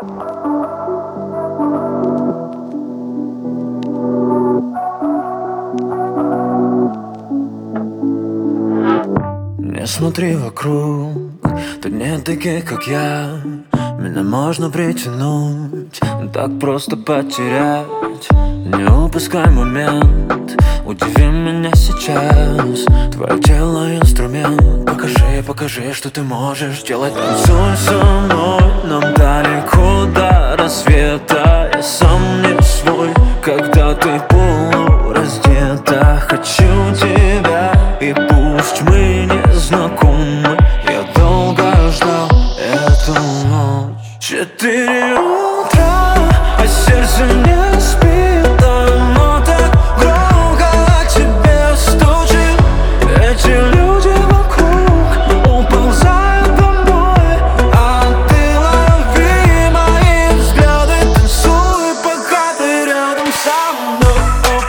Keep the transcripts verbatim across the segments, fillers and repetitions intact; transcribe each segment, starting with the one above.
Не смотри вокруг, тут нет таких, как я. Меня можно притянуть, так просто потерять. Не упускай момент, удиви меня сейчас. Твое тело инструмент, покажи, покажи, что ты можешь делать. Танцуй со мной, нам далеко до рассвета. Я сам не свой, когда ты полураздета. Хочу тебя, и пусть мы не знакомы, я долго ждал эту ночь. Четыре утра, а сердце не спит, оно так громко о тебе стучит. Эти люди вокруг уползают домой, а ты лови мои взгляды, танцуй, пока ты рядом со мной.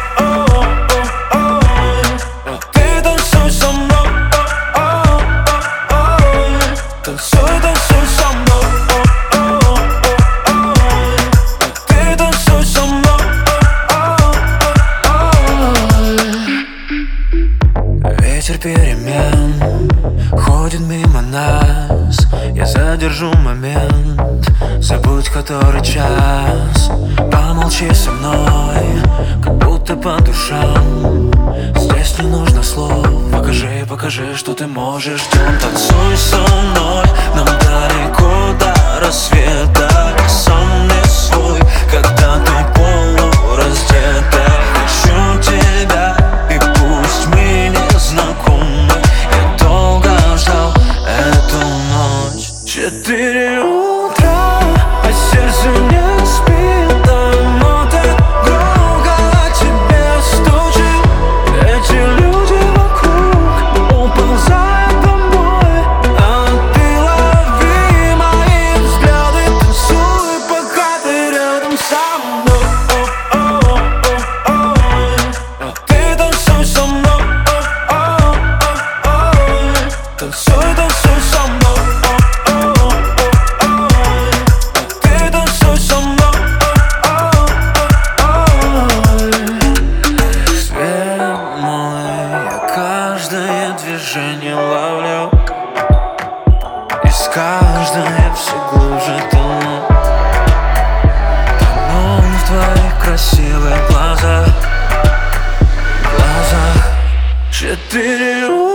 Ты танцуй со мной, танцуй, танцуй со мной. Ты танцуй со мной. Ветер перемен ходит мимо нас. Я задержу момент, забудь который час. Помолчи со мной, как будто по душам. Здесь не нужно слов, покажи, покажи, что ты можешь делать. Танцуй со мной, нам далеко до рассвета. Я сам не свой, когда ты полураздета. Хочу тебя, и пусть мы не знакомы, я долго ждал эту ночь. Четыре утра, а сердце не спит, оно так громко о тебе стучит. Эти люди вокруг уползают домой, а ты лови мои взгляды, танцуй, пока ты рядом со мной. Ты танцуй со мной, танцуй, танцуй со мной. Ты танцуй со мной. Свет мой, я каждое движение ловлю, и с каждой я все глубже тону. Тону в твоих красивых глазах, глазах. Четыре